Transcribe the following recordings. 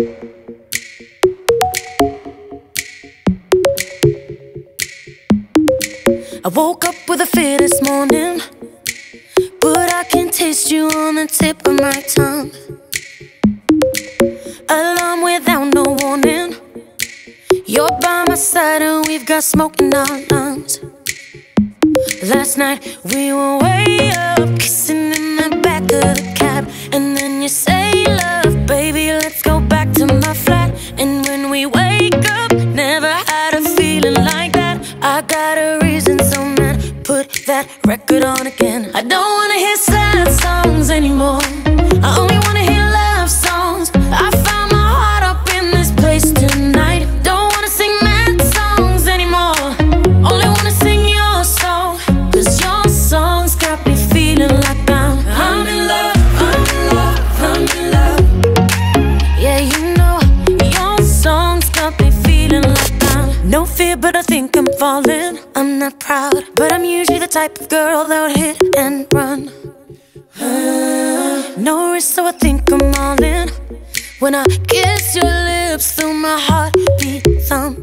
I woke up with a fear this morning, but I can taste you on the tip of my tongue. Alarm without no warning. You're by my side and we've got smoke in our lungs. Last night we were way up, kissing in the back of the cab. And then you say, love, baby, let's go back to my flat. And when we wake up, never had a feeling like that. I got a reason, so man, put that record on again. I don't wanna hear sad songs anymore. I only wanna hear love songs. I found my heart up in this place tonight. Don't wanna sing mad songs anymore. Only wanna sing your song, 'cause your songs got me feeling like I'm in love, I'm in love, I'm in love. Yeah, you know, your songs got me feeling like no fear, but I think I'm falling. I'm not proud, but I'm usually the type of girl that would hit and run. No risk, so I think I'm all in. When I kiss your lips, feel my heartbeat thump.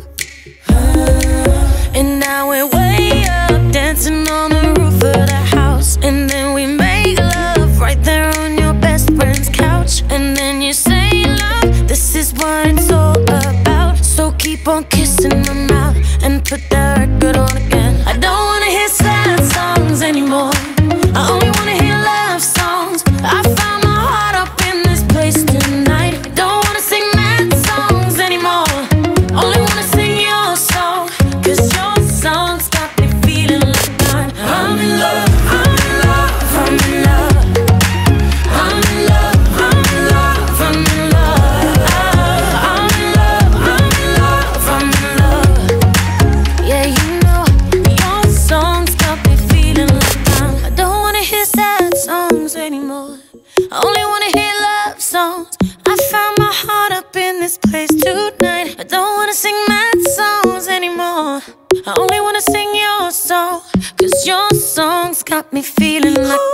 And now we're way up, dancing on the roof of the house. And then we make love right there on your best friend's couch. And then you say, love, this is what it's all about. So keep on kissing my mouth and put that record on again. I don't wanna hear sad songs anymore. I only wanna hear love songs. I found my heart up in this place tonight. I don't wanna sing mad songs anymore. Only wanna sing your song, 'cause your songs got me feeling like I'm in love, I'm in love, I'm in love. I'm in love, I'm in love, I'm in love. I'm in love, I'm in love, I'm in love. Yeah, you know, your songs got me feeling like I don't wanna hear sad songs anymore. I only wanna hear love songs. I found my heart up in this place tonight. I don't wanna sing mad songs anymore. I only wanna sing your song, 'cause your songs got me feeling like